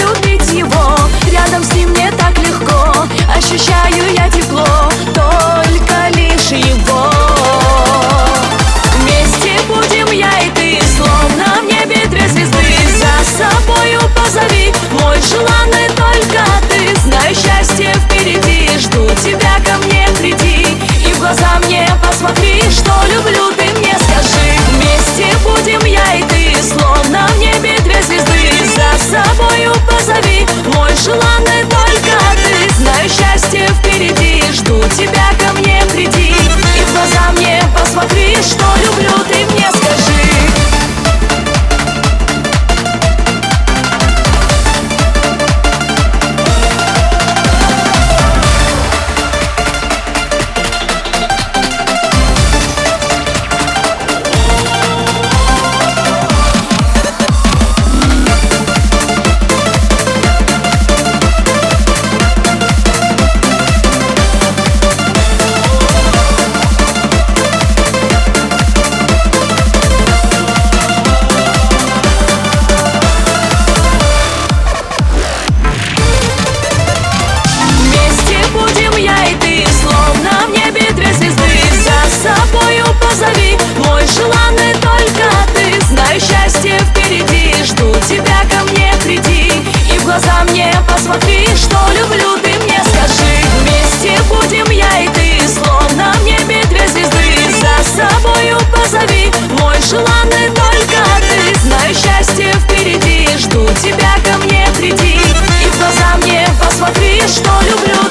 любить его. Рядом с ним мне так легко, ощущаю я тепло, только лишь его. Вместе будем я и ты, словно в небе две звезды. За собою позови, мой желанный только ты. Знаю, счастье впереди, жду тебя, ко мне приди. И в глаза мне посмотри, что люблю, ты мне скажи. Вместе будем я и ты, словно в небе две звезды. За собою позови, мой желанный только ты. Знаю, счастье впереди, жду тебя, ко мне приди. И в глаза мне посмотри, что люблю, ты мне скажи. Позови, мой желанный только ты. Знаю, счастье впереди, жду тебя, ко мне приди. И в глаза мне посмотри, что люблю, ты мне скажи. Вместе будем я и ты, словно в небе две звезды. За собою позови, мой желанный только ты. Знаю, счастье впереди, жду тебя, ко мне приди. И в глаза мне посмотри, что люблю.